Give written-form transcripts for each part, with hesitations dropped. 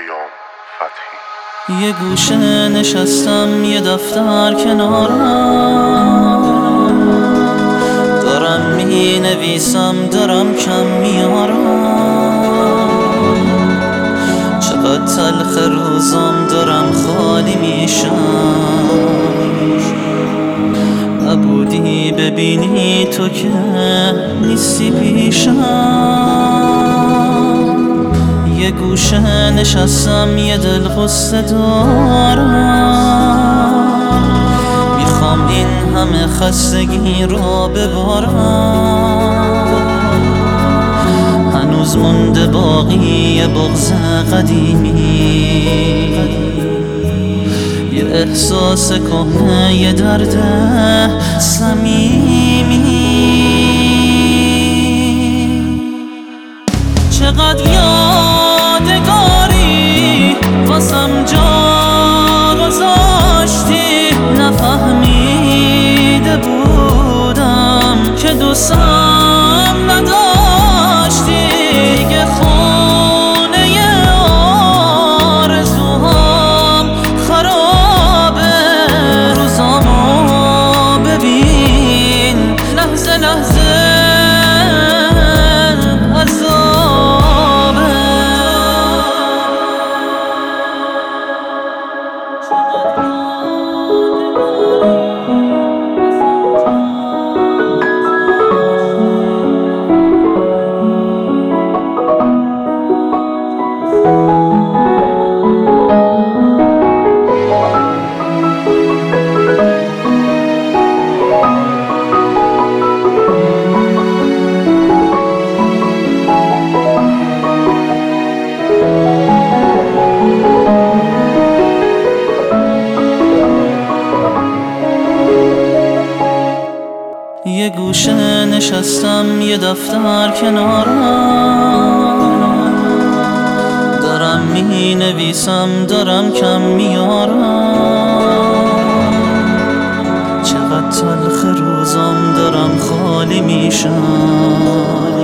پیام فتحی. یه گوشه نشستم یه دفتر کنارم، دارم می نویسم دارم کم میارم، چقدر تلخ روزام دارم خالی میشم، نبودی ببینی تو که نیستی پیشم. یه گوشه نشستم یه دل غصه دارم، میخوام این همه خستگی رو ببارم، هنوز مونده باقی یه بغض قدیمی، یه احساس کهنه یه درد صمیمی. چقدر یادگاری واسم جا گذاشتی، نفهمیده بودم که دوستم نداشتی، دیگه خونه آرزوهام خرابه، روزامو ببین لحظه لحظه یه گوشه نشستم یه دفتر کنارم، دارم می نویسم دارم کم میارم، چقدر تلخ روزام دارم خالی میشم،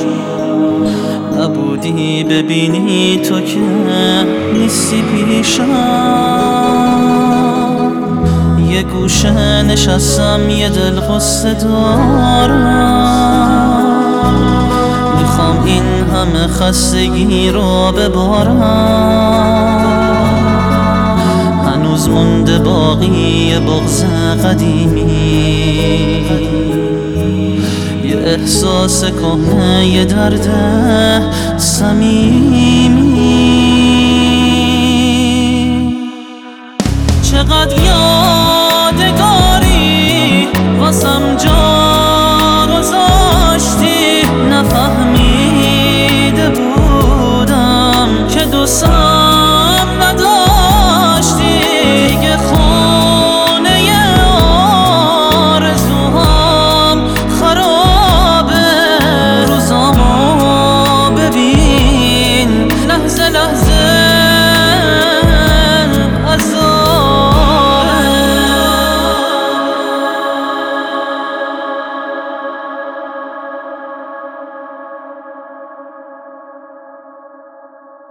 نبودی ببینی تو که نیستی پیشم. یه گوشه نشستم یه دل غصه دارم، میخوام این همه خستگی رو ببارم، هنوز مونده باقی یه بغض قدیمی، یه احساس کهنه یه درد صمیمی. چقدر